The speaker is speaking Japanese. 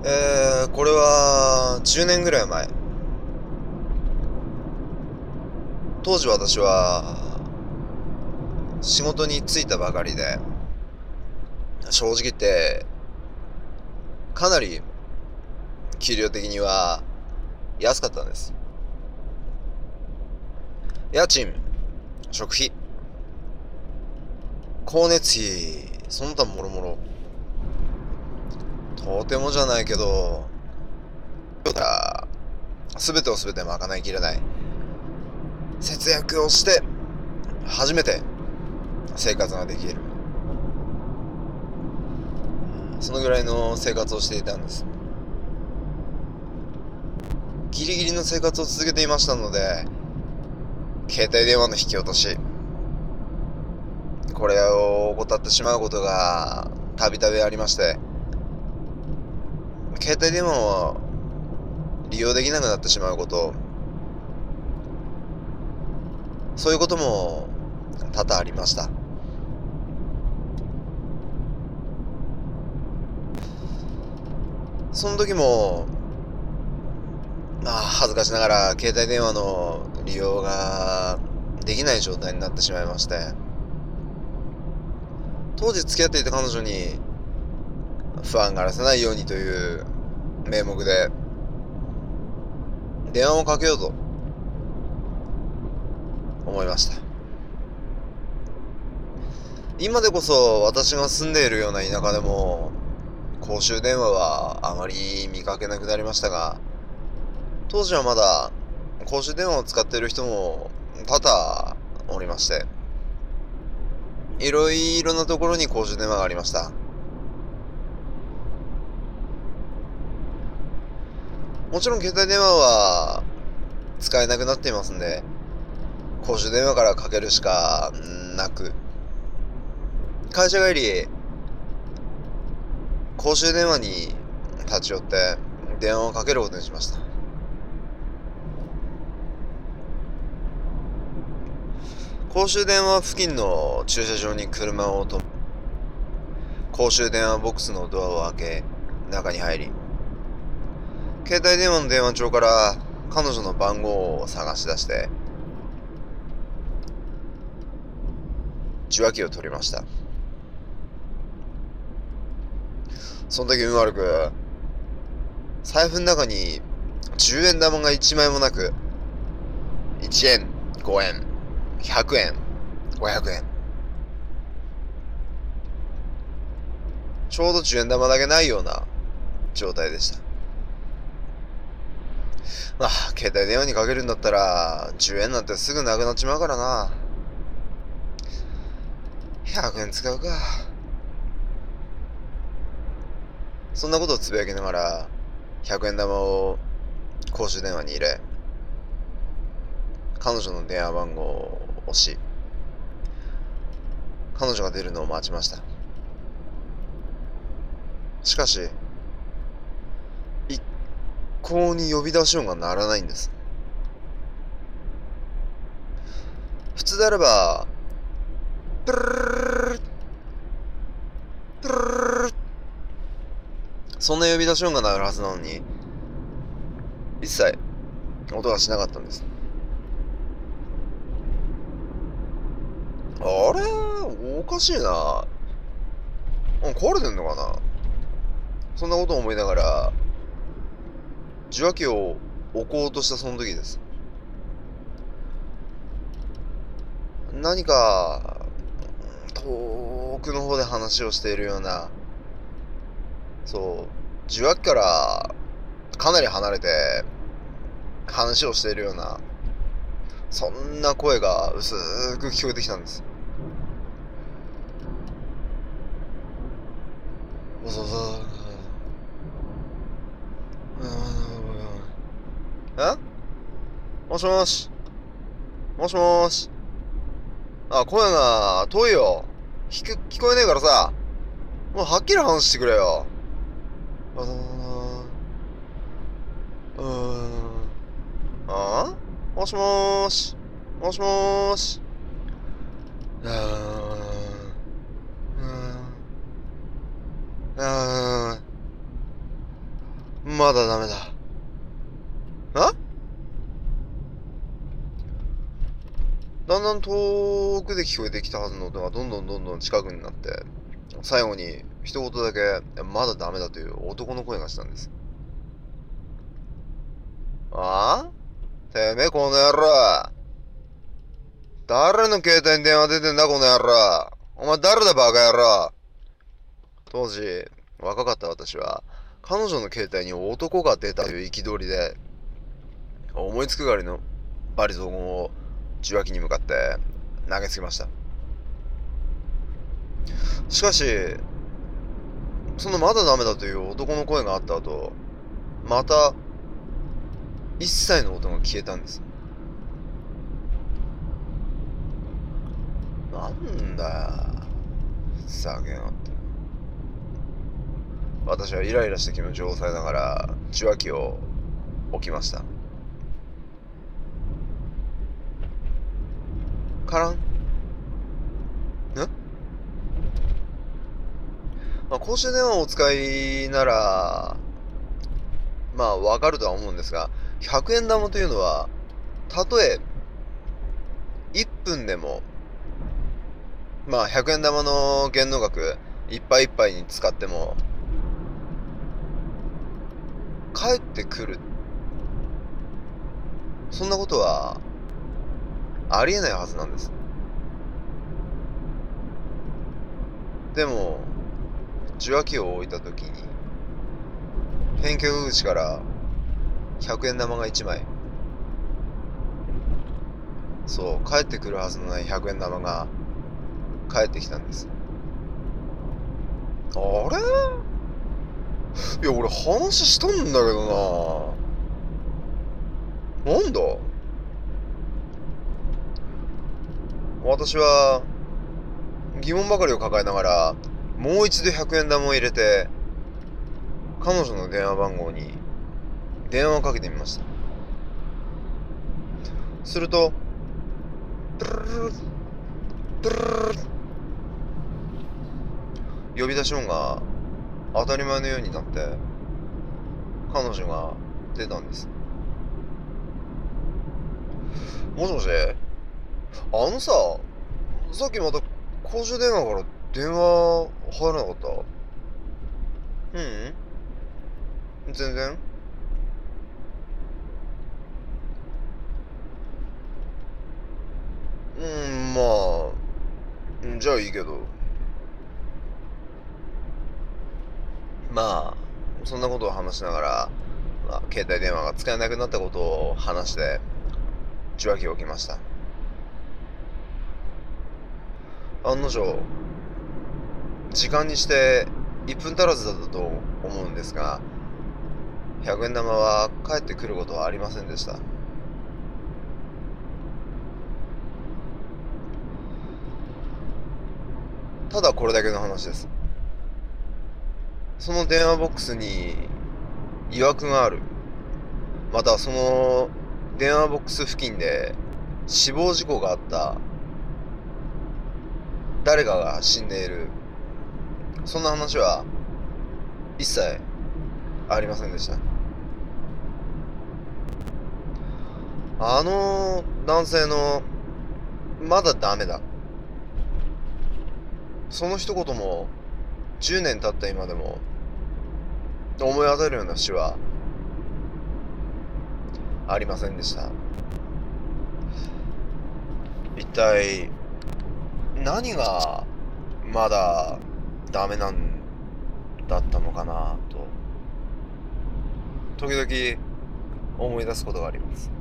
これは10年ぐらい前。当時私は仕事に就いたばかりで、正直言ってかなり給料的には安かったんです。家賃、食費、光熱費、その他もろもろ。とてもじゃないけど、全てを全て賄いきれない。節約をして初めて生活ができる。そのぐらいの生活をしていたんです。ギリギリの生活を続けていましたので、携帯電話の引き落とし、これを怠ってしまうことがたびたびありまして、携帯電話を利用できなくなってしまうこと、そういうことも多々ありました。その時も、恥ずかしながら携帯電話の利用ができない状態になってしまいまして、当時付き合っていた彼女に不安がらせないようにという名目で電話をかけようと思いました。今でこそ私が住んでいるような田舎でも公衆電話はあまり見かけなくなりましたが、当時はまだ公衆電話を使っている人も多々おりまして、いろいろなところに公衆電話がありました。もちろん携帯電話は使えなくなっていますんで、公衆電話からかけるしかなく、会社帰り、公衆電話に立ち寄って電話をかけることにしました。公衆電話付近の駐車場に車を止め、公衆電話ボックスのドアを開け、中に入り、携帯電話の電話帳から彼女の番号を探し出して、受話器を取りました。その時運悪く、財布の中に10円玉が1枚もなく、1円、5円、100円、500円。ちょうど10円玉だけないような状態でした。携帯電話にかけるんだったら、10円なんてすぐなくなっちまうからな。100円使うか。そんなことをつぶやきながら、100円玉を公衆電話に入れ、彼女の電話番号を押し、彼女が出るのを待ちました。しかし、一向に呼び出し音が鳴らないんです。普通であれば、プルルルルプルルルルそんな呼び出し音が鳴るはずなのに、一切音がしなかったんです。あれおかしいな。壊れてんのかな。そんなことを思いながら、受話器を置こうとしたその時です。何か、遠くの方で話をしているような、そう、受話器からかなり離れて話をしているような、そんな声が薄く聞こえてきたんです。そうそう。えもしもし。もしもし。声が遠いよ。聞こえねえからさ。もうはっきり話してくれよ。あうーん。もしもーし。もしもーし。うーん。うーん。うーん。 まだダメだ。あだんだん遠くで聞こえてきたはずの音がどんどん近くになって、最後に一言だけまだダメだという男の声がしたんです。ああてめえこの野郎。誰の携帯に電話出てんだこの野郎。お前誰だバカ野郎。当時、若かった私は、彼女の携帯に男が出たという憤りで、思いつくがりのバリ雑言を受話器に向かって投げつけました。しかし、そのまだダメだという男の声があった後、また一切の音が消えたんです。なんだよ。ふざけやがって。私はイライラした気持ちを抑えながら受話器を置きました。カラン。公衆電話をお使いなら、わかるとは思うんですが、100円玉というのは、たとえ1分でも、100円玉の限度額いっぱいいっぱいに使っても、帰ってくる。そんなことはありえないはずなんです。でも、受話器を置いたときに、返却口から100円玉が1枚、そう、帰ってくるはずのない100円玉が帰ってきたんです。あれいや、俺話したんだけどな。なんだ私は疑問ばかりを抱えながら、もう一度100円玉を入れて、彼女の電話番号に電話をかけてみました。すると、プルルルプルルル呼び出し音が当たり前のようになって、彼女が出たんです。もしもし、さっきまた公衆電話から電話入らなかった？全然。じゃあいいけど。そんなことを話しながら、携帯電話が使えなくなったことを話して、受話器を置きました。案の定、時間にして1分足らずだったと思うんですが、100円玉は帰ってくることはありませんでした。ただこれだけの話です。その電話ボックスに疑惑がある。またその電話ボックス付近で死亡事故があった。誰かが死んでいる。そんな話は一切ありませんでした。あの男性のまだダメだ。その一言も10年経った今でも思い当たるような節はありませんでした。一体何がまだダメなんだったのかなと時々思い出すことがあります。